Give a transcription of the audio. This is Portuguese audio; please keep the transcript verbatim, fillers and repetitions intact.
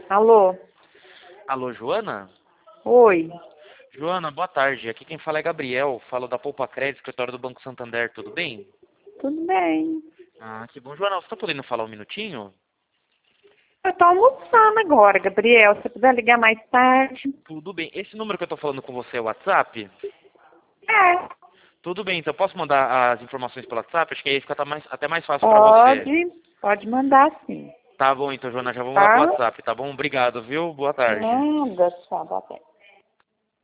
Alô? Alô, Joana? Oi. Joana, boa tarde. Aqui quem fala é Gabriel. Falo da Poupa Crédito, escritório do Banco Santander. Tudo bem? Tudo bem? Ah, que bom. Joana, você tá podendo falar um minutinho? Eu tô almoçando agora, Gabriel. Se você puder ligar mais tarde. Tudo bem. Esse número que eu tô falando com você é o WhatsApp? É. Tudo bem, então eu posso mandar as informações pelo WhatsApp? Acho que aí fica até mais, até mais fácil pra você. Pode. Pode mandar sim. Tá bom, então, Joana, já vou mandar pro Tá? WhatsApp, tá bom? Obrigado, viu? Boa tarde. Nada, tchau. Boa tarde.